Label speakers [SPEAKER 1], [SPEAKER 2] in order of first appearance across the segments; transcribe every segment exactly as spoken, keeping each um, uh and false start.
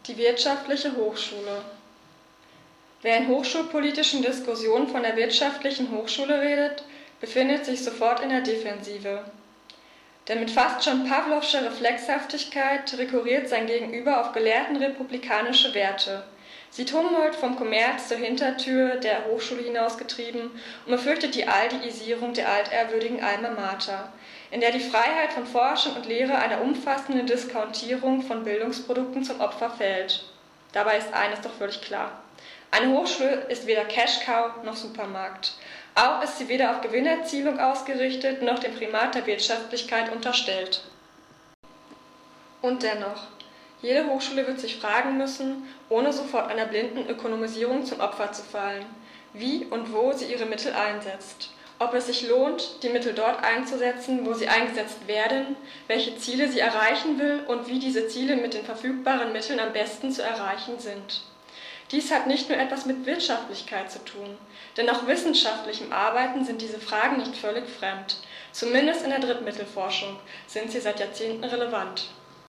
[SPEAKER 1] Die wirtschaftliche Hochschule. Wer in hochschulpolitischen Diskussionen von der wirtschaftlichen Hochschule redet, befindet sich sofort in der Defensive. Denn mit fast schon pawlowscher Reflexhaftigkeit rekurriert sein Gegenüber auf gelehrtenrepublikanische Werte, sieht Humboldt vom Kommerz zur Hintertür der Hochschule hinausgetrieben und befürchtet die Aldiisierung der altehrwürdigen Alma Mater, in der die Freiheit von Forschung und Lehre einer umfassenden Diskontierung von Bildungsprodukten zum Opfer fällt. Dabei ist eines doch völlig klar: Eine Hochschule ist weder Cash-Cow noch Supermarkt. Auch ist sie weder auf Gewinnerzielung ausgerichtet, noch dem Primat der Wirtschaftlichkeit unterstellt. Und dennoch, jede Hochschule wird sich fragen müssen, ohne sofort einer blinden Ökonomisierung zum Opfer zu fallen, wie und wo sie ihre Mittel einsetzt. Ob es sich lohnt, die Mittel dort einzusetzen, wo sie eingesetzt werden, welche Ziele sie erreichen will und wie diese Ziele mit den verfügbaren Mitteln am besten zu erreichen sind. Dies hat nicht nur etwas mit Wirtschaftlichkeit zu tun, denn auch wissenschaftlichem Arbeiten sind diese Fragen nicht völlig fremd. Zumindest in der Drittmittelforschung sind sie seit Jahrzehnten relevant.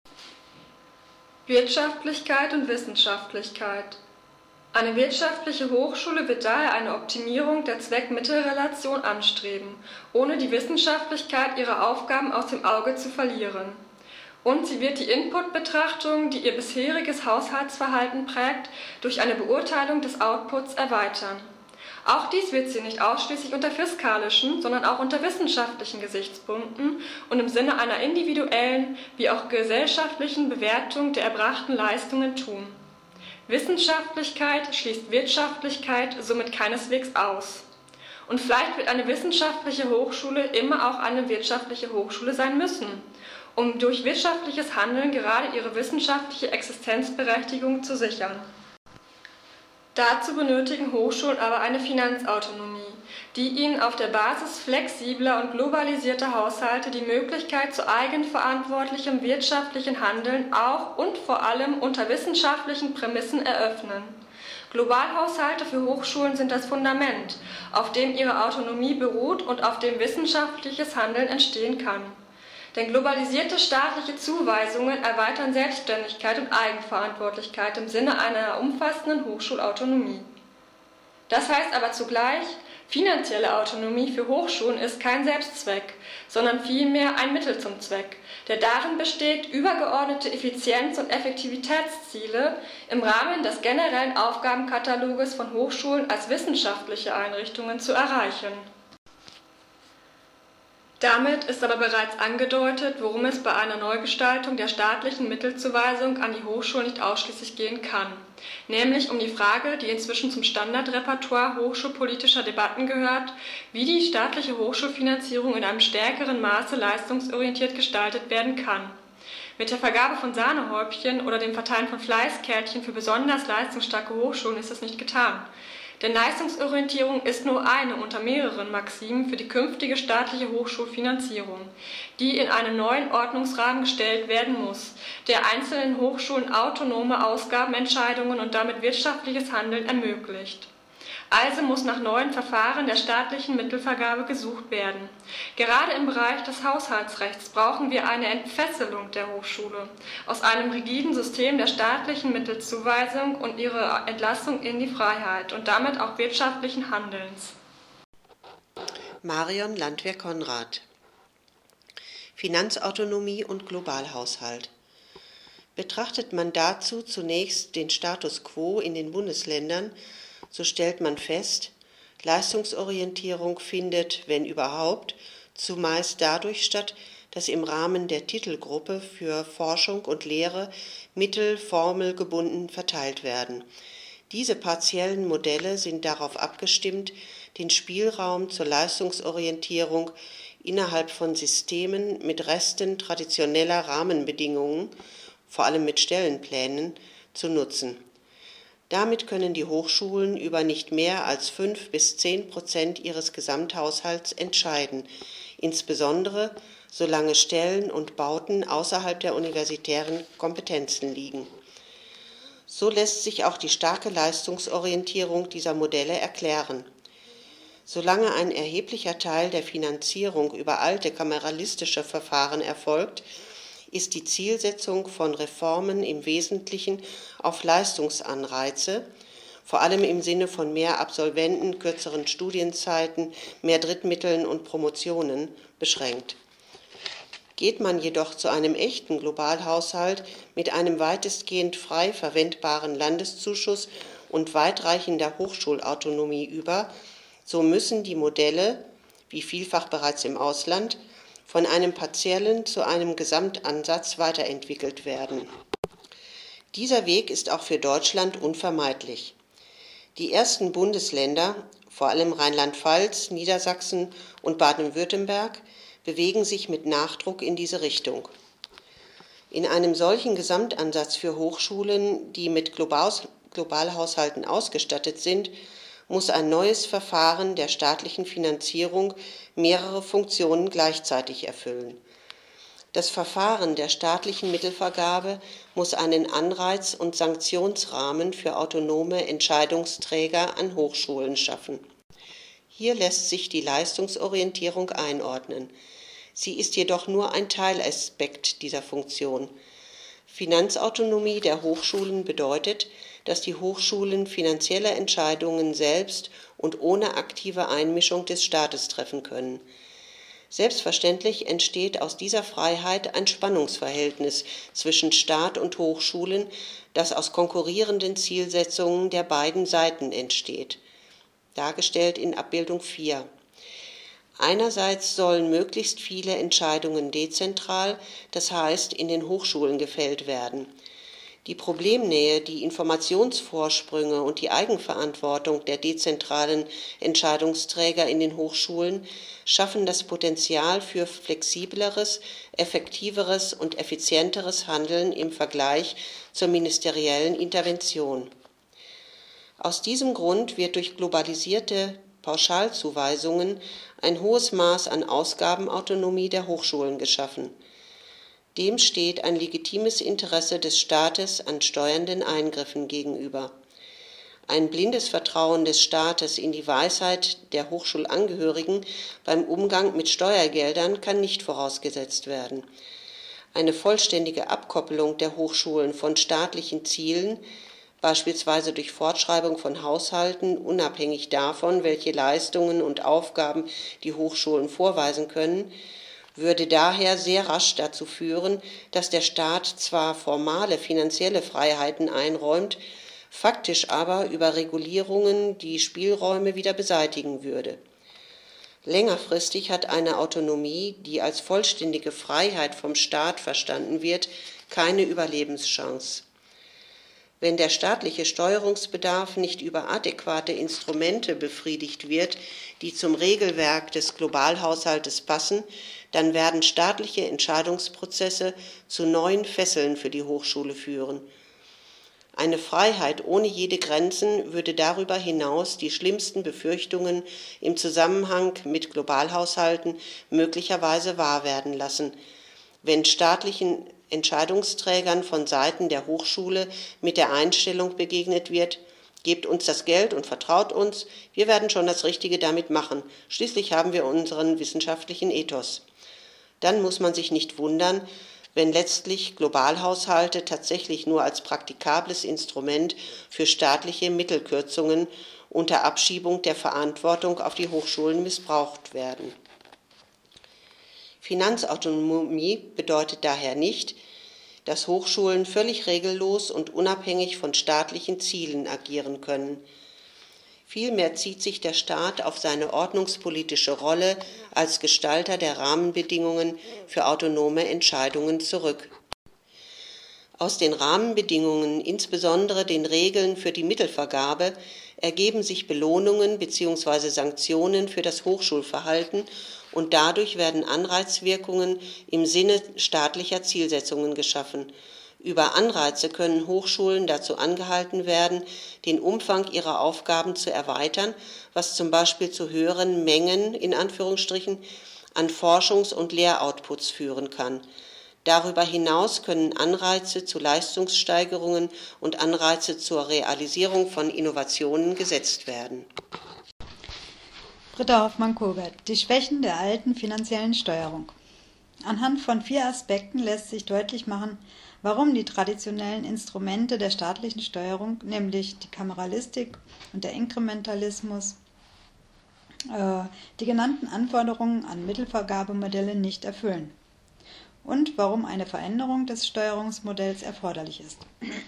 [SPEAKER 1] Wirtschaftlichkeit und Wissenschaftlichkeit. Eine wirtschaftliche Hochschule wird daher eine Optimierung der Zweck-Mittel-Relation anstreben, ohne die Wissenschaftlichkeit ihrer Aufgaben aus dem Auge zu verlieren. Und sie wird die Input-Betrachtung, die ihr bisheriges Haushaltsverhalten prägt, durch eine Beurteilung des Outputs erweitern. Auch dies wird sie nicht ausschließlich unter fiskalischen, sondern auch unter wissenschaftlichen Gesichtspunkten und im Sinne einer individuellen wie auch gesellschaftlichen Bewertung der erbrachten Leistungen tun. Wissenschaftlichkeit schließt Wirtschaftlichkeit somit keineswegs aus. Und vielleicht wird eine wissenschaftliche Hochschule immer auch eine wirtschaftliche Hochschule sein müssen, um durch wirtschaftliches Handeln gerade ihre wissenschaftliche Existenzberechtigung zu sichern. Dazu benötigen Hochschulen aber eine Finanzautonomie, die ihnen auf der Basis flexibler und globalisierter Haushalte die Möglichkeit zu eigenverantwortlichem wirtschaftlichen Handeln auch und vor allem unter wissenschaftlichen Prämissen eröffnen. Globalhaushalte für Hochschulen sind das Fundament, auf dem ihre Autonomie beruht und auf dem wissenschaftliches Handeln entstehen kann. Denn globalisierte staatliche Zuweisungen erweitern Selbstständigkeit und Eigenverantwortlichkeit im Sinne einer umfassenden Hochschulautonomie. Das heißt aber zugleich, finanzielle Autonomie für Hochschulen ist kein Selbstzweck, sondern vielmehr ein Mittel zum Zweck, der darin besteht, übergeordnete Effizienz- und Effektivitätsziele im Rahmen des generellen Aufgabenkataloges von Hochschulen als wissenschaftliche Einrichtungen zu erreichen. Damit ist aber bereits angedeutet, worum es bei einer Neugestaltung der staatlichen Mittelzuweisung an die Hochschulen nicht ausschließlich gehen kann, nämlich um die Frage, die inzwischen zum Standardrepertoire hochschulpolitischer Debatten gehört, wie die staatliche Hochschulfinanzierung in einem stärkeren Maße leistungsorientiert gestaltet werden kann. Mit der Vergabe von Sahnehäubchen oder dem Verteilen von Fleißkärtchen für besonders leistungsstarke Hochschulen ist es nicht getan. Denn Leistungsorientierung ist nur eine unter mehreren Maximen für die künftige staatliche Hochschulfinanzierung, die in einen neuen Ordnungsrahmen gestellt werden muss, der einzelnen Hochschulen autonome Ausgabenentscheidungen und damit wirtschaftliches Handeln ermöglicht. Also muss nach neuen Verfahren der staatlichen Mittelvergabe gesucht werden. Gerade im Bereich des Haushaltsrechts brauchen wir eine Entfesselung der Hochschule aus einem rigiden System der staatlichen Mittelzuweisung und ihre Entlassung in die Freiheit und damit auch wirtschaftlichen Handelns.
[SPEAKER 2] Marion Landwehr-Konrad. Finanzautonomie und Globalhaushalt. Betrachtet man dazu zunächst den Status quo in den Bundesländern, so stellt man fest, Leistungsorientierung findet, wenn überhaupt, zumeist dadurch statt, dass im Rahmen der Titelgruppe für Forschung und Lehre Mittel formelgebunden verteilt werden. Diese partiellen Modelle sind darauf abgestimmt, den Spielraum zur Leistungsorientierung innerhalb von Systemen mit Resten traditioneller Rahmenbedingungen, vor allem mit Stellenplänen, zu nutzen. Damit können die Hochschulen über nicht mehr als fünf bis zehn Prozent ihres Gesamthaushalts entscheiden, insbesondere solange Stellen und Bauten außerhalb der universitären Kompetenzen liegen. So lässt sich auch die starke Leistungsorientierung dieser Modelle erklären. Solange ein erheblicher Teil der Finanzierung über alte kameralistische Verfahren erfolgt, ist die Zielsetzung von Reformen im Wesentlichen auf Leistungsanreize, vor allem im Sinne von mehr Absolventen, kürzeren Studienzeiten, mehr Drittmitteln und Promotionen, beschränkt. Geht man jedoch zu einem echten Globalhaushalt mit einem weitestgehend frei verwendbaren Landeszuschuss und weitreichender Hochschulautonomie über, so müssen die Modelle, wie vielfach bereits im Ausland, von einem partiellen zu einem Gesamtansatz weiterentwickelt werden. Dieser Weg ist auch für Deutschland unvermeidlich. Die ersten Bundesländer, vor allem Rheinland-Pfalz, Niedersachsen und Baden-Württemberg, bewegen sich mit Nachdruck in diese Richtung. In einem solchen Gesamtansatz für Hochschulen, die mit Globalhaushalten ausgestattet sind, muss ein neues Verfahren der staatlichen Finanzierung mehrere Funktionen gleichzeitig erfüllen. Das Verfahren der staatlichen Mittelvergabe muss einen Anreiz- und Sanktionsrahmen für autonome Entscheidungsträger an Hochschulen schaffen. Hier lässt sich die Leistungsorientierung einordnen. Sie ist jedoch nur ein Teilaspekt dieser Funktion. Finanzautonomie der Hochschulen bedeutet, dass die Hochschulen finanzielle Entscheidungen selbst und ohne aktive Einmischung des Staates treffen können. Selbstverständlich entsteht aus dieser Freiheit ein Spannungsverhältnis zwischen Staat und Hochschulen, das aus konkurrierenden Zielsetzungen der beiden Seiten entsteht, dargestellt in Abbildung vier. Einerseits sollen möglichst viele Entscheidungen dezentral, das heißt in den Hochschulen gefällt werden. Die Problemnähe, die Informationsvorsprünge und die Eigenverantwortung der dezentralen Entscheidungsträger in den Hochschulen schaffen das Potenzial für flexibleres, effektiveres und effizienteres Handeln im Vergleich zur ministeriellen Intervention. Aus diesem Grund wird durch globalisierte Pauschalzuweisungen ein hohes Maß an Ausgabenautonomie der Hochschulen geschaffen. Dem steht ein legitimes Interesse des Staates an steuernden Eingriffen gegenüber. Ein blindes Vertrauen des Staates in die Weisheit der Hochschulangehörigen beim Umgang mit Steuergeldern kann nicht vorausgesetzt werden. Eine vollständige Abkoppelung der Hochschulen von staatlichen Zielen, beispielsweise durch Fortschreibung von Haushalten, unabhängig davon, welche Leistungen und Aufgaben die Hochschulen vorweisen können, würde daher sehr rasch dazu führen, dass der Staat zwar formale finanzielle Freiheiten einräumt, faktisch aber über Regulierungen die Spielräume wieder beseitigen würde. Längerfristig hat eine Autonomie, die als vollständige Freiheit vom Staat verstanden wird, keine Überlebenschance. Wenn der staatliche Steuerungsbedarf nicht über adäquate Instrumente befriedigt wird, die zum Regelwerk des Globalhaushaltes passen, dann werden staatliche Entscheidungsprozesse zu neuen Fesseln für die Hochschule führen. Eine Freiheit ohne jede Grenzen würde darüber hinaus die schlimmsten Befürchtungen im Zusammenhang mit Globalhaushalten möglicherweise wahr werden lassen, wenn staatlichen Entscheidungsträgern von Seiten der Hochschule mit der Einstellung begegnet wird: Gebt uns das Geld und vertraut uns, wir werden schon das Richtige damit machen, schließlich haben wir unseren wissenschaftlichen Ethos. Dann muss man sich nicht wundern, wenn letztlich Globalhaushalte tatsächlich nur als praktikables Instrument für staatliche Mittelkürzungen unter Abschiebung der Verantwortung auf die Hochschulen missbraucht werden. Finanzautonomie bedeutet daher nicht, dass Hochschulen völlig regellos und unabhängig von staatlichen Zielen agieren können. Vielmehr zieht sich der Staat auf seine ordnungspolitische Rolle als Gestalter der Rahmenbedingungen für autonome Entscheidungen zurück. Aus den Rahmenbedingungen, insbesondere den Regeln für die Mittelvergabe, ergeben sich Belohnungen bzw. Sanktionen für das Hochschulverhalten und dadurch werden Anreizwirkungen im Sinne staatlicher Zielsetzungen geschaffen. Über Anreize können Hochschulen dazu angehalten werden, den Umfang ihrer Aufgaben zu erweitern, was zum Beispiel zu höheren Mengen in Anführungsstrichen an Forschungs- und Lehroutputs führen kann. Darüber hinaus können Anreize zu Leistungssteigerungen und Anreize zur Realisierung von Innovationen gesetzt werden.
[SPEAKER 3] Britta Hoffmann-Kobert, die Schwächen der alten finanziellen Steuerung. Anhand von vier Aspekten lässt sich deutlich machen, warum die traditionellen Instrumente der staatlichen Steuerung, nämlich die Kameralistik und der Inkrementalismus, äh, die genannten Anforderungen an Mittelvergabemodelle nicht erfüllen und warum eine Veränderung des Steuerungsmodells erforderlich ist.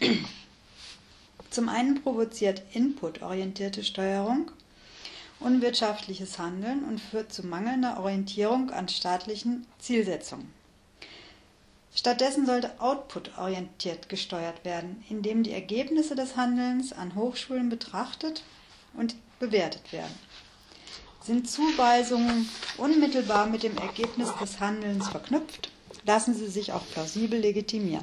[SPEAKER 3] Zum einen provoziert inputorientierte Steuerung unwirtschaftliches Handeln und führt zu mangelnder Orientierung an staatlichen Zielsetzungen. Stattdessen sollte outputorientiert gesteuert werden, indem die Ergebnisse des Handelns an Hochschulen betrachtet und bewertet werden. Sind Zuweisungen unmittelbar mit dem Ergebnis des Handelns verknüpft, lassen sie sich auch plausibel legitimieren.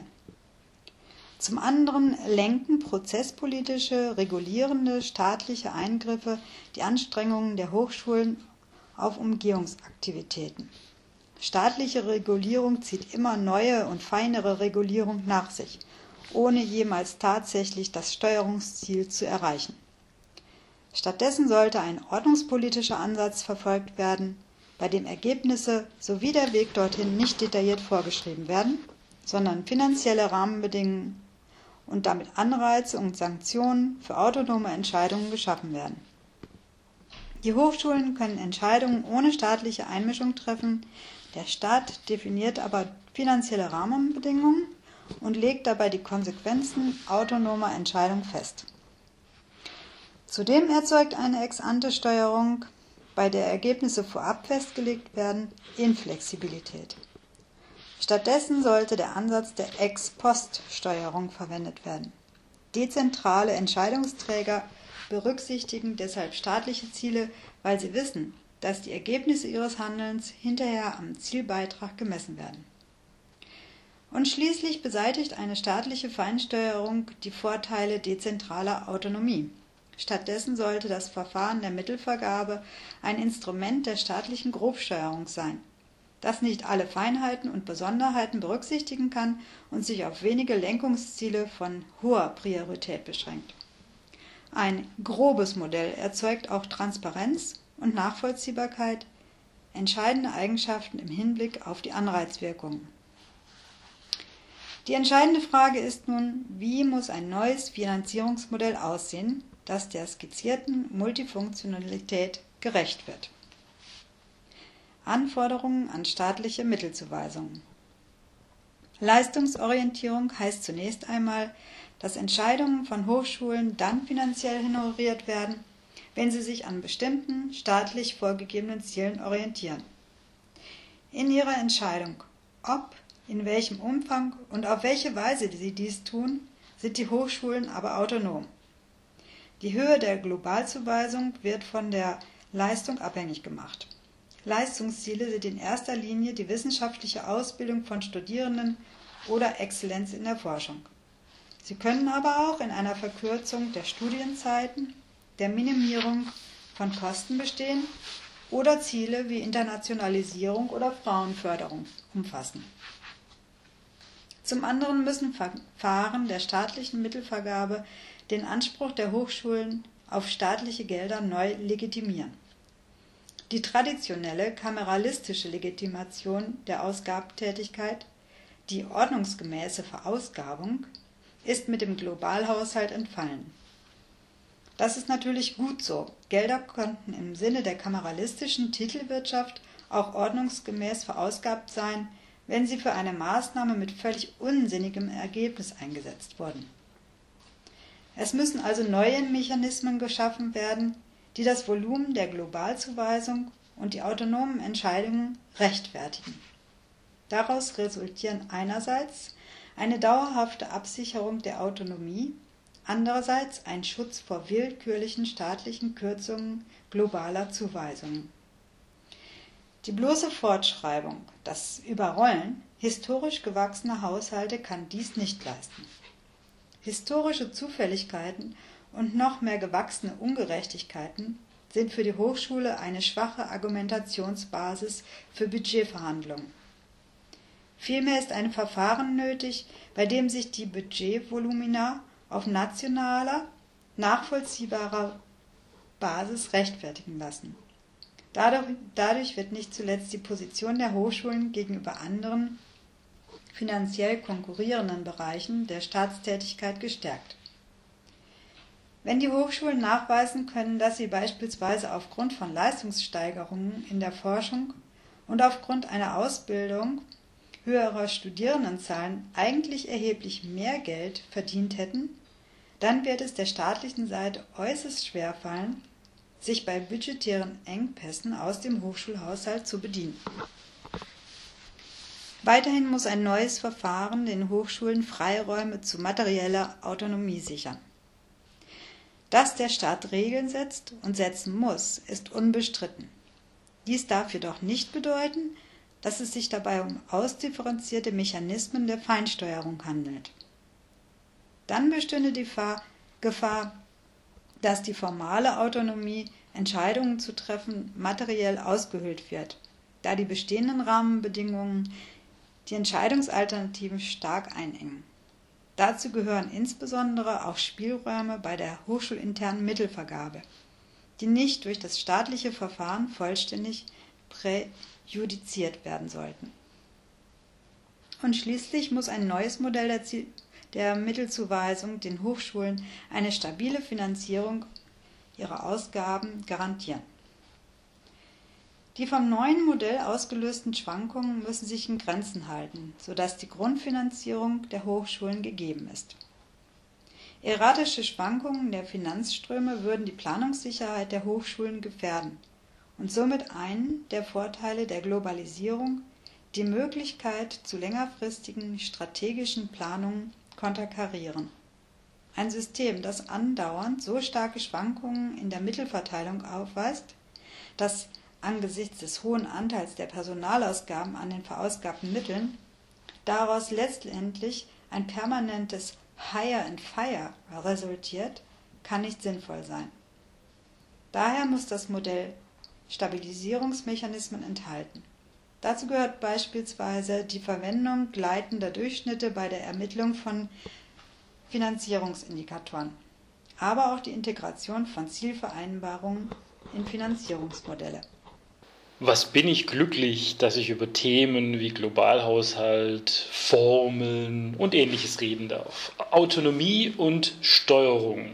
[SPEAKER 3] Zum anderen lenken prozesspolitische, regulierende staatliche Eingriffe die Anstrengungen der Hochschulen auf Umgehungsaktivitäten. Staatliche Regulierung zieht immer neue und feinere Regulierung nach sich, ohne jemals tatsächlich das Steuerungsziel zu erreichen. Stattdessen sollte ein ordnungspolitischer Ansatz verfolgt werden, bei dem Ergebnisse sowie der Weg dorthin nicht detailliert vorgeschrieben werden, sondern finanzielle Rahmenbedingungen und damit Anreize und Sanktionen für autonome Entscheidungen geschaffen werden. Die Hochschulen können Entscheidungen ohne staatliche Einmischung treffen, der Staat definiert aber finanzielle Rahmenbedingungen und legt dabei die Konsequenzen autonomer Entscheidungen fest. Zudem erzeugt eine Ex-ante-Steuerung, bei der Ergebnisse vorab festgelegt werden, Inflexibilität. Stattdessen sollte der Ansatz der Ex-post-Steuerung verwendet werden. Dezentrale Entscheidungsträger berücksichtigen deshalb staatliche Ziele, weil sie wissen, dass die Ergebnisse ihres Handelns hinterher am Zielbeitrag gemessen werden. Und schließlich beseitigt eine staatliche Feinsteuerung die Vorteile dezentraler Autonomie. Stattdessen sollte das Verfahren der Mittelvergabe ein Instrument der staatlichen Grobsteuerung sein, das nicht alle Feinheiten und Besonderheiten berücksichtigen kann und sich auf wenige Lenkungsziele von hoher Priorität beschränkt. Ein grobes Modell erzeugt auch Transparenz und Nachvollziehbarkeit, entscheidende Eigenschaften im Hinblick auf die Anreizwirkungen. Die entscheidende Frage ist nun, wie muss ein neues Finanzierungsmodell aussehen, das der skizzierten Multifunktionalität gerecht wird. Anforderungen an staatliche Mittelzuweisungen. Leistungsorientierung heißt zunächst einmal, dass Entscheidungen von Hochschulen dann finanziell honoriert werden, wenn sie sich an bestimmten staatlich vorgegebenen Zielen orientieren. In ihrer Entscheidung, ob, in welchem Umfang und auf welche Weise sie dies tun, sind die Hochschulen aber autonom. Die Höhe der Globalzuweisung wird von der Leistung abhängig gemacht. Leistungsziele sind in erster Linie die wissenschaftliche Ausbildung von Studierenden oder Exzellenz in der Forschung. Sie können aber auch in einer Verkürzung der Studienzeiten, der Minimierung von Kosten bestehen oder Ziele wie Internationalisierung oder Frauenförderung umfassen. Zum anderen müssen Verfahren der staatlichen Mittelvergabe den Anspruch der Hochschulen auf staatliche Gelder neu legitimieren. Die traditionelle kameralistische Legitimation der Ausgabentätigkeit, die ordnungsgemäße Verausgabung, ist mit dem Globalhaushalt entfallen. Das ist natürlich gut so. Gelder konnten im Sinne der kameralistischen Titelwirtschaft auch ordnungsgemäß verausgabt sein, wenn sie für eine Maßnahme mit völlig unsinnigem Ergebnis eingesetzt wurden. Es müssen also neue Mechanismen geschaffen werden, die das Volumen der Globalzuweisung und die autonomen Entscheidungen rechtfertigen. Daraus resultieren einerseits eine dauerhafte Absicherung der Autonomie, andererseits ein Schutz vor willkürlichen staatlichen Kürzungen globaler Zuweisungen. Die bloße Fortschreibung, das Überrollen historisch gewachsener Haushalte kann dies nicht leisten. Historische Zufälligkeiten und noch mehr gewachsene Ungerechtigkeiten sind für die Hochschule eine schwache Argumentationsbasis für Budgetverhandlungen. Vielmehr ist ein Verfahren nötig, bei dem sich die Budgetvolumina auf nationaler, nachvollziehbarer Basis rechtfertigen lassen. Dadurch, dadurch wird nicht zuletzt die Position der Hochschulen gegenüber anderen finanziell konkurrierenden Bereichen der Staatstätigkeit gestärkt. Wenn die Hochschulen nachweisen können, dass sie beispielsweise aufgrund von Leistungssteigerungen in der Forschung und aufgrund einer Ausbildung höherer Studierendenzahlen eigentlich erheblich mehr Geld verdient hätten, dann wird es der staatlichen Seite äußerst schwer fallen, sich bei budgetären Engpässen aus dem Hochschulhaushalt zu bedienen. Weiterhin muss ein neues Verfahren den Hochschulen Freiräume zu materieller Autonomie sichern. Dass der Staat Regeln setzt und setzen muss, ist unbestritten. Dies darf jedoch nicht bedeuten, dass es sich dabei um ausdifferenzierte Mechanismen der Feinsteuerung handelt. Dann bestünde die Gefahr, dass die formale Autonomie, Entscheidungen zu treffen, materiell ausgehöhlt wird, da die bestehenden Rahmenbedingungen die Entscheidungsalternativen stark einengen. Dazu gehören insbesondere auch Spielräume bei der hochschulinternen Mittelvergabe, die nicht durch das staatliche Verfahren vollständig präjudiziert werden sollten. Und schließlich muss ein neues Modell der, Ziel- der Mittelzuweisung den Hochschulen eine stabile Finanzierung ihrer Ausgaben garantieren. Die vom neuen Modell ausgelösten Schwankungen müssen sich in Grenzen halten, sodass die Grundfinanzierung der Hochschulen gegeben ist. Erratische Schwankungen der Finanzströme würden die Planungssicherheit der Hochschulen gefährden und somit einen der Vorteile der Globalisierung, die Möglichkeit zu längerfristigen strategischen Planungen, konterkarieren. Ein System, das andauernd so starke Schwankungen in der Mittelverteilung aufweist, dass angesichts des hohen Anteils der Personalausgaben an den verausgabten Mitteln daraus letztendlich ein permanentes Hire and Fire resultiert, kann nicht sinnvoll sein. Daher muss das Modell Stabilisierungsmechanismen enthalten. Dazu gehört beispielsweise die Verwendung gleitender Durchschnitte bei der Ermittlung von Finanzierungsindikatoren, aber auch die Integration von Zielvereinbarungen in Finanzierungsmodelle.
[SPEAKER 4] Was bin ich glücklich, dass ich über Themen wie Globalhaushalt, Formeln und Ähnliches reden darf. Autonomie und Steuerung.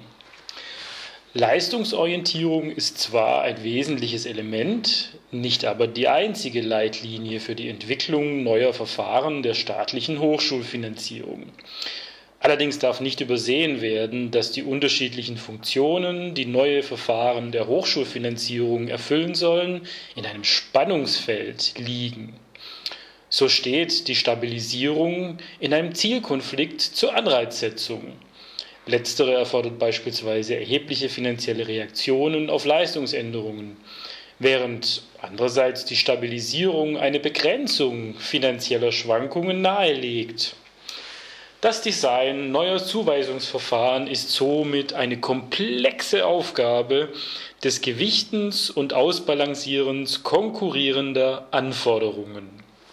[SPEAKER 4] Leistungsorientierung ist zwar ein wesentliches Element, nicht aber die einzige Leitlinie für die Entwicklung neuer Verfahren der staatlichen Hochschulfinanzierung. Allerdings darf nicht übersehen werden, dass die unterschiedlichen Funktionen, die neue Verfahren der Hochschulfinanzierung erfüllen sollen, in einem Spannungsfeld liegen. So steht die Stabilisierung in einem Zielkonflikt zur Anreizsetzung. Letztere erfordert beispielsweise erhebliche finanzielle Reaktionen auf Leistungsänderungen, während andererseits die Stabilisierung eine Begrenzung finanzieller Schwankungen nahelegt. Das Design neuer Zuweisungsverfahren ist somit eine komplexe Aufgabe des Gewichtens und Ausbalancierens konkurrierender Anforderungen.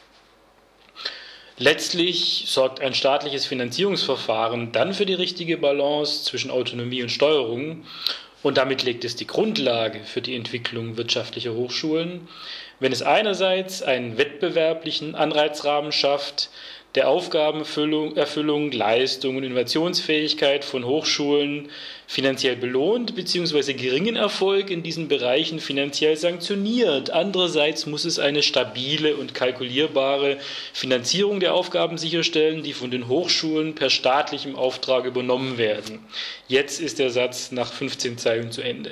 [SPEAKER 4] Letztlich sorgt ein staatliches Finanzierungsverfahren dann für die richtige Balance zwischen Autonomie und Steuerung und damit legt es die Grundlage für die Entwicklung wirtschaftlicher Hochschulen, wenn es einerseits einen wettbewerblichen Anreizrahmen schafft, der Aufgabenerfüllung, Erfüllung, Leistung und Innovationsfähigkeit von Hochschulen finanziell belohnt bzw. geringen Erfolg in diesen Bereichen finanziell sanktioniert. Andererseits muss es eine stabile und kalkulierbare Finanzierung der Aufgaben sicherstellen, die von den Hochschulen per staatlichem Auftrag übernommen werden. Jetzt ist der Satz nach fünfzehn Zeilen zu Ende.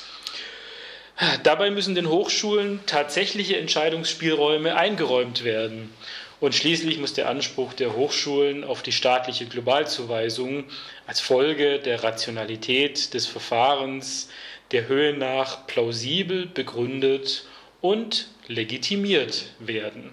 [SPEAKER 4] Dabei müssen den Hochschulen tatsächliche Entscheidungsspielräume eingeräumt werden. Und schließlich muss der Anspruch der Hochschulen auf die staatliche Globalzuweisung als Folge der Rationalität des Verfahrens der Höhe nach plausibel begründet und legitimiert werden.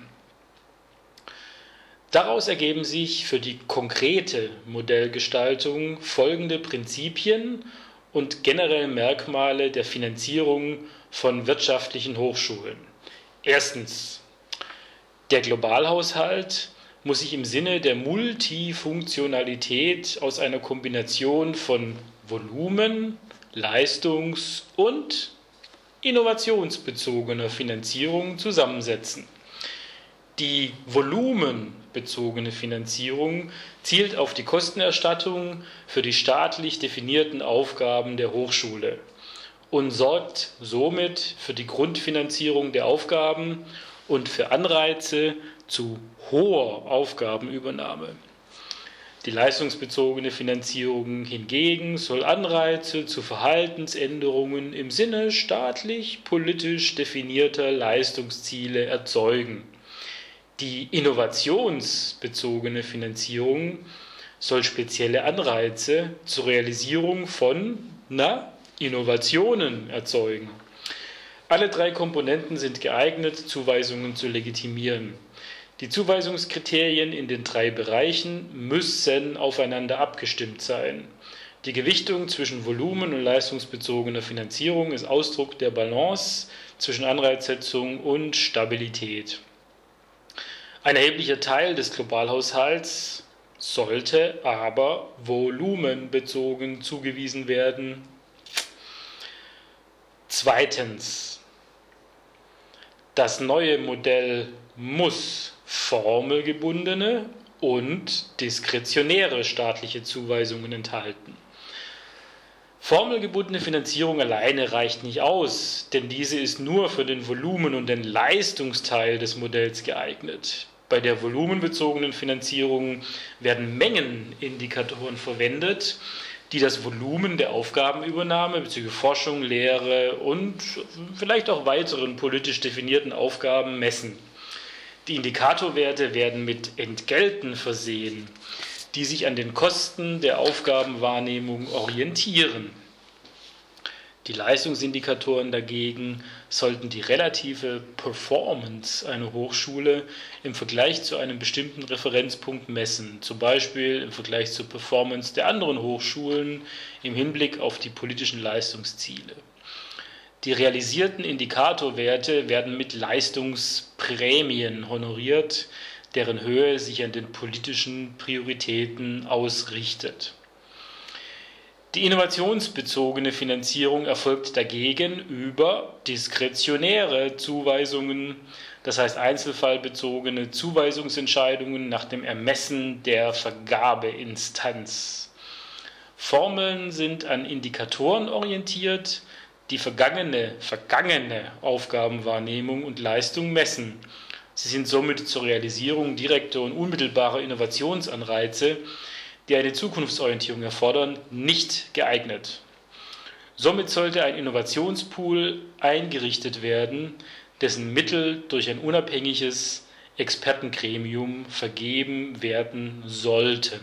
[SPEAKER 4] Daraus ergeben sich für die konkrete Modellgestaltung folgende Prinzipien und generelle Merkmale der Finanzierung von wirtschaftlichen Hochschulen. Erstens: Der Globalhaushalt muss sich im Sinne der Multifunktionalität aus einer Kombination von Volumen, Leistungs- und innovationsbezogener Finanzierung zusammensetzen. Die volumenbezogene Finanzierung zielt auf die Kostenerstattung für die staatlich definierten Aufgaben der Hochschule und sorgt somit für die Grundfinanzierung der Aufgaben und für Anreize zu hoher Aufgabenübernahme. Die leistungsbezogene Finanzierung hingegen soll Anreize zu Verhaltensänderungen im Sinne staatlich-politisch definierter Leistungsziele erzeugen. Die innovationsbezogene Finanzierung soll spezielle Anreize zur Realisierung von na, Innovationen erzeugen. Alle drei Komponenten sind geeignet, Zuweisungen zu legitimieren. Die Zuweisungskriterien in den drei Bereichen müssen aufeinander abgestimmt sein. Die Gewichtung zwischen Volumen- und leistungsbezogener Finanzierung ist Ausdruck der Balance zwischen Anreizsetzung und Stabilität. Ein erheblicher Teil des Globalhaushalts sollte aber volumenbezogen zugewiesen werden. Zweitens, das neue Modell muss formelgebundene und diskretionäre staatliche Zuweisungen enthalten. Formelgebundene Finanzierung alleine reicht nicht aus, denn diese ist nur für den Volumen- und den Leistungsteil des Modells geeignet. Bei der volumenbezogenen Finanzierung werden Mengenindikatoren verwendet, die das Volumen der Aufgabenübernahme bezüglich Forschung, Lehre und vielleicht auch weiteren politisch definierten Aufgaben messen. Die Indikatorwerte werden mit Entgelten versehen, die sich an den Kosten der Aufgabenwahrnehmung orientieren. Die Leistungsindikatoren dagegen sollten die relative Performance einer Hochschule im Vergleich zu einem bestimmten Referenzpunkt messen, zum Beispiel im Vergleich zur Performance der anderen Hochschulen im Hinblick auf die politischen Leistungsziele. Die realisierten Indikatorwerte werden mit Leistungsprämien honoriert, deren Höhe sich an den politischen Prioritäten ausrichtet. Die innovationsbezogene Finanzierung erfolgt dagegen über diskretionäre Zuweisungen, das heißt einzelfallbezogene Zuweisungsentscheidungen nach dem Ermessen der Vergabeinstanz. Formeln sind an Indikatoren orientiert, die vergangene, vergangene Aufgabenwahrnehmung und Leistung messen. Sie sind somit zur Realisierung direkter und unmittelbarer Innovationsanreize, die eine Zukunftsorientierung erfordern, nicht geeignet. Somit sollte ein Innovationspool eingerichtet werden, dessen Mittel durch ein unabhängiges Expertengremium vergeben werden sollten.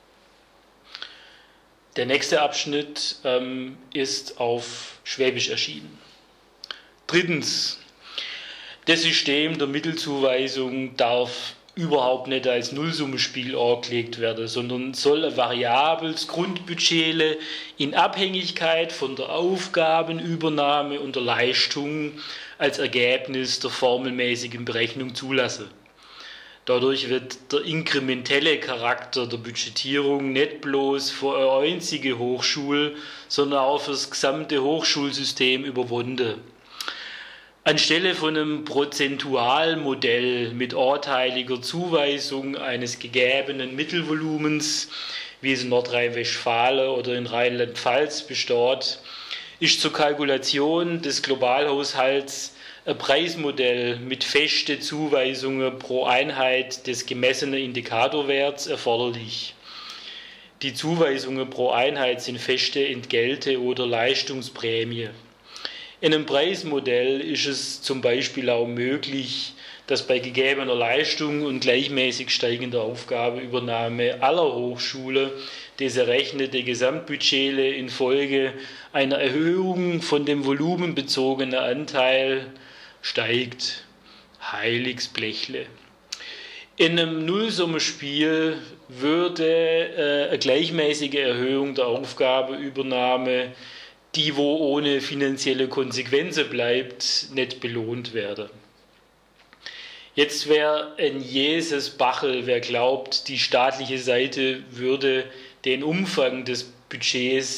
[SPEAKER 4] Der nächste Abschnitt ähm, ist auf Schwäbisch erschienen. Drittens, das System der Mittelzuweisung darf überhaupt nicht als Nullsummenspiel angelegt werden, sondern soll ein variables Grundbudget in Abhängigkeit von der Aufgabenübernahme und der Leistung als Ergebnis der formelmäßigen Berechnung zulassen. Dadurch wird der inkrementelle Charakter der Budgetierung nicht bloß für eine einzige Hochschule, sondern auch für das gesamte Hochschulsystem überwunden. Anstelle von einem Prozentualmodell mit anteiliger Zuweisung eines gegebenen Mittelvolumens, wie es in Nordrhein-Westfalen oder in Rheinland-Pfalz besteht, ist zur Kalkulation des Globalhaushalts ein Preismodell mit festen Zuweisungen pro Einheit des gemessenen Indikatorwerts erforderlich. Die Zuweisungen pro Einheit sind feste Entgelte oder Leistungsprämie. In einem Preismodell ist es zum Beispiel auch möglich, dass bei gegebener Leistung und gleichmäßig steigender Aufgabenübernahme aller Hochschulen das errechnete Gesamtbudget infolge einer Erhöhung von dem volumenbezogenen Anteil steigt. Heiliges Blechle. In einem Nullsummenspiel würde äh, eine gleichmäßige Erhöhung der Aufgabenübernahme, die wo ohne finanzielle Konsequenzen bleibt, nicht belohnt werden. Jetzt wäre ein Jesus Bachel, wer glaubt, die staatliche Seite würde den Umfang des Budgets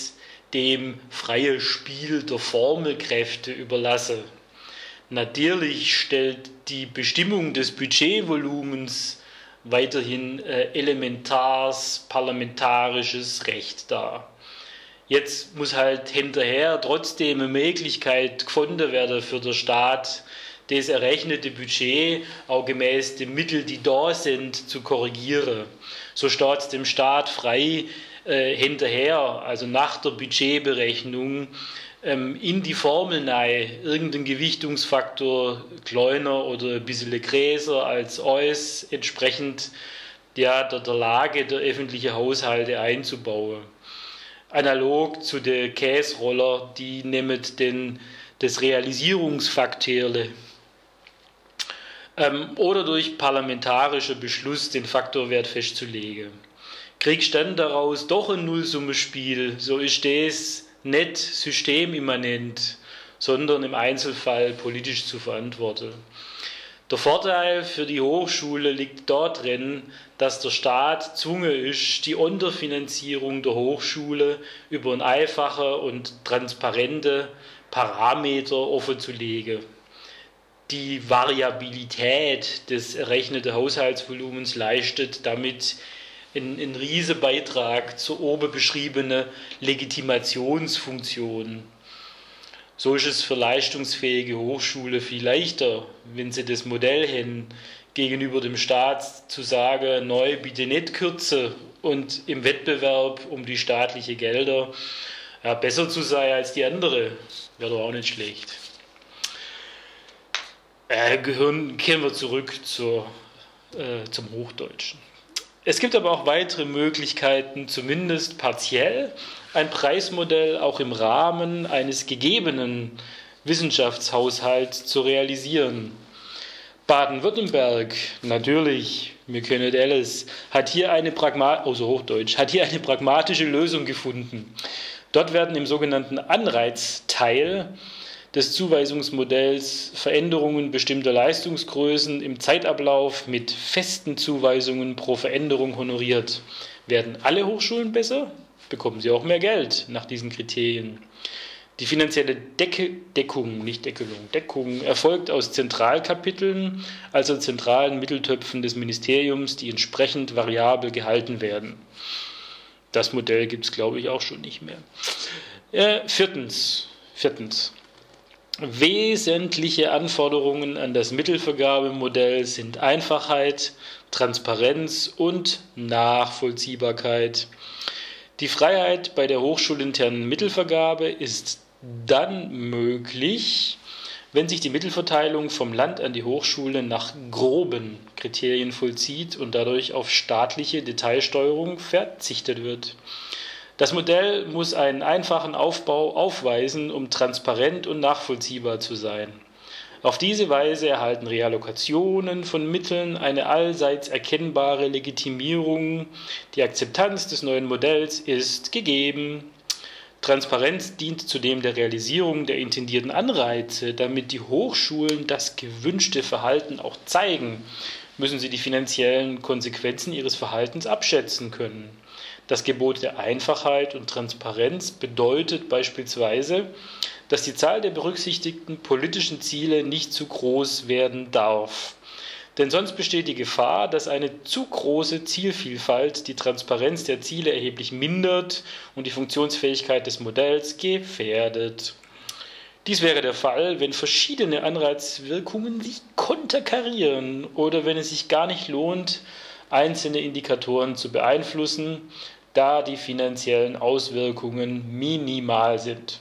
[SPEAKER 4] dem freie Spiel der Formelkräfte überlasse. Natürlich stellt die Bestimmung des Budgetvolumens weiterhin äh, elementares parlamentarisches Recht dar. Jetzt muss halt hinterher trotzdem eine Möglichkeit gefunden werden für den Staat, das errechnete Budget auch gemäß den Mitteln, die da sind, zu korrigieren. So steht es dem Staat frei, äh, hinterher, also nach der Budgetberechnung, ähm, in die Formel rein irgendeinen Gewichtungsfaktor kleiner oder ein bisschen größer als alles entsprechend ja, der, der Lage der öffentlichen Haushalte einzubauen. Analog zu den Käseroller, die nehmen den, das Realisierungsfaktorle ähm, oder durch parlamentarischer Beschluss den Faktorwert festzulegen. Kriegst dann daraus doch ein Nullsummenspiel, so ist das nicht systemimmanent, sondern im Einzelfall politisch zu verantworten. Der Vorteil für die Hochschule liegt darin, dass der Staat gezwungen ist, die Unterfinanzierung der Hochschule über einen einfachen und transparenten Parameter offenzulegen. Die Variabilität des errechneten Haushaltsvolumens leistet damit einen, einen riesen Beitrag zur oben beschriebenen Legitimationsfunktion. So ist es für leistungsfähige Hochschule viel leichter, wenn sie das Modell haben, gegenüber dem Staat zu sagen, neu bitte nicht kürzen und im Wettbewerb um die staatlichen Gelder ja, besser zu sein als die andere, wäre doch auch nicht schlecht. Äh, gehören, kehren wir zurück zur, äh, zum Hochdeutschen. Es gibt aber auch weitere Möglichkeiten, zumindest partiell ein Preismodell auch im Rahmen eines gegebenen Wissenschaftshaushalts zu realisieren. Baden-Württemberg, natürlich, wir können alles, hat hier eine Pragma- also Hochdeutsch, hat hier eine pragmatische Lösung gefunden. Dort werden im sogenannten Anreizteil des Zuweisungsmodells Veränderungen bestimmter Leistungsgrößen im Zeitablauf mit festen Zuweisungen pro Veränderung honoriert. Werden alle Hochschulen besser, bekommen sie auch mehr Geld nach diesen Kriterien. Die finanzielle Decke, Deckung, nicht Deckelung, Deckung erfolgt aus Zentralkapiteln, also zentralen Mitteltöpfen des Ministeriums, die entsprechend variabel gehalten werden. Das Modell gibt es, glaube ich, auch schon nicht mehr. Äh, viertens, viertens. Wesentliche Anforderungen an das Mittelvergabemodell sind Einfachheit, Transparenz und Nachvollziehbarkeit. Die Freiheit bei der hochschulinternen Mittelvergabe ist dann möglich, wenn sich die Mittelverteilung vom Land an die Hochschule nach groben Kriterien vollzieht und dadurch auf staatliche Detailsteuerung verzichtet wird. Das Modell muss einen einfachen Aufbau aufweisen, um transparent und nachvollziehbar zu sein. Auf diese Weise erhalten Reallokationen von Mitteln eine allseits erkennbare Legitimierung. Die Akzeptanz des neuen Modells ist gegeben. Transparenz dient zudem der Realisierung der intendierten Anreize. Damit die Hochschulen das gewünschte Verhalten auch zeigen, müssen sie die finanziellen Konsequenzen ihres Verhaltens abschätzen können. Das Gebot der Einfachheit und Transparenz bedeutet beispielsweise, dass die Zahl der berücksichtigten politischen Ziele nicht zu groß werden darf. Denn sonst besteht die Gefahr, dass eine zu große Zielvielfalt die Transparenz der Ziele erheblich mindert und die Funktionsfähigkeit des Modells gefährdet. Dies wäre der Fall, wenn verschiedene Anreizwirkungen sich konterkarieren oder wenn es sich gar nicht lohnt, einzelne Indikatoren zu beeinflussen, da die finanziellen Auswirkungen minimal sind.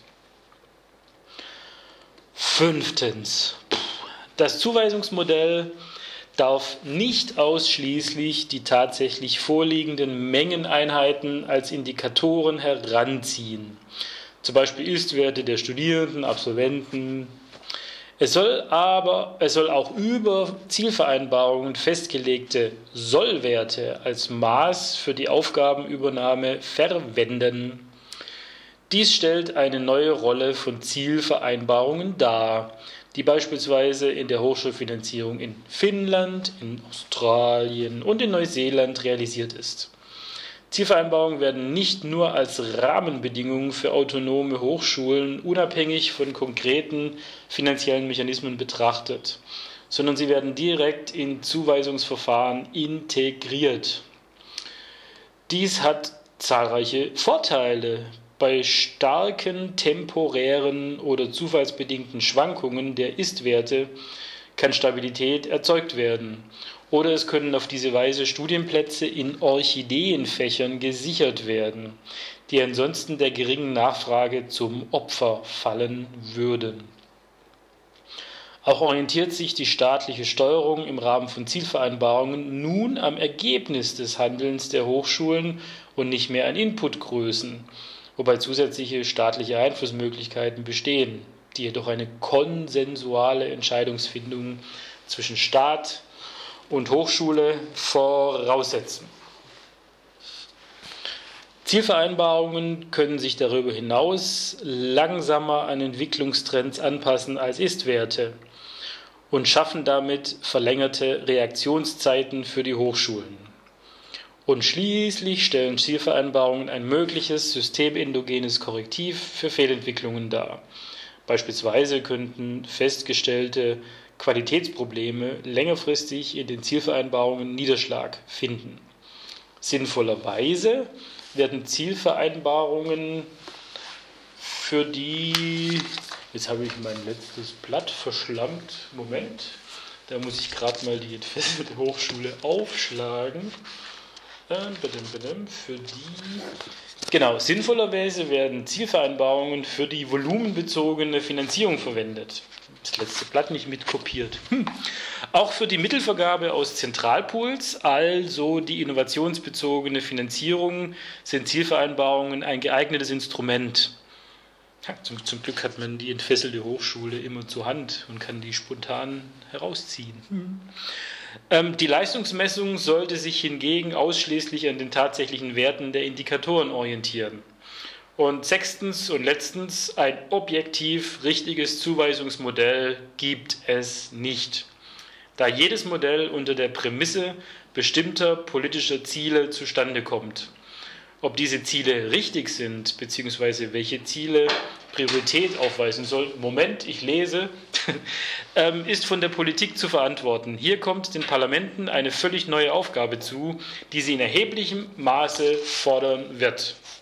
[SPEAKER 4] Fünftens. Das Zuweisungsmodell darf nicht ausschließlich die tatsächlich vorliegenden Mengeneinheiten als Indikatoren heranziehen, zum Beispiel Ist-Werte der Studierenden, Absolventen. Es soll aber, es soll auch über Zielvereinbarungen festgelegte Sollwerte als Maß für die Aufgabenübernahme verwenden. Dies stellt eine neue Rolle von Zielvereinbarungen dar, die beispielsweise in der Hochschulfinanzierung in Finnland, in Australien und in Neuseeland realisiert ist. Zielvereinbarungen werden nicht nur als Rahmenbedingungen für autonome Hochschulen unabhängig von konkreten finanziellen Mechanismen betrachtet, sondern sie werden direkt in Zuweisungsverfahren integriert. Dies hat zahlreiche Vorteile. Bei starken temporären oder zufallsbedingten Schwankungen der Ist-Werte kann Stabilität erzeugt werden. Oder es können auf diese Weise Studienplätze in Orchideenfächern gesichert werden, die ansonsten der geringen Nachfrage zum Opfer fallen würden. Auch orientiert sich die staatliche Steuerung im Rahmen von Zielvereinbarungen nun am Ergebnis des Handelns der Hochschulen und nicht mehr an Inputgrößen, wobei zusätzliche staatliche Einflussmöglichkeiten bestehen, die jedoch eine konsensuale Entscheidungsfindung zwischen Staat und Hochschule voraussetzen. Zielvereinbarungen können sich darüber hinaus langsamer an Entwicklungstrends anpassen als Ist-Werte und schaffen damit verlängerte Reaktionszeiten für die Hochschulen. Und schließlich stellen Zielvereinbarungen ein mögliches systemendogenes Korrektiv für Fehlentwicklungen dar. Beispielsweise könnten festgestellte Qualitätsprobleme längerfristig in den Zielvereinbarungen Niederschlag finden. Sinnvollerweise werden Zielvereinbarungen für die, jetzt habe ich mein letztes Blatt verschlammt, Moment, da muss ich gerade mal die entfesselte Hochschule aufschlagen. Für die, genau, sinnvollerweise werden Zielvereinbarungen für die volumenbezogene Finanzierung verwendet. Das letzte Blatt nicht mitkopiert. Hm. Auch für die Mittelvergabe aus Zentralpools, also die innovationsbezogene Finanzierung, sind Zielvereinbarungen ein geeignetes Instrument. Ja, zum, zum Glück hat man die entfesselte Hochschule immer zur Hand und kann die spontan herausziehen. Hm. Ähm, die Leistungsmessung sollte sich hingegen ausschließlich an den tatsächlichen Werten der Indikatoren orientieren. Und sechstens und letztens, ein objektiv richtiges Zuweisungsmodell gibt es nicht, da jedes Modell unter der Prämisse bestimmter politischer Ziele zustande kommt. Ob diese Ziele richtig sind, beziehungsweise welche Ziele Priorität aufweisen sollen, Moment, ich lese, ist von der Politik zu verantworten. Hier kommt den Parlamenten eine völlig neue Aufgabe zu, die sie in erheblichem Maße fordern wird.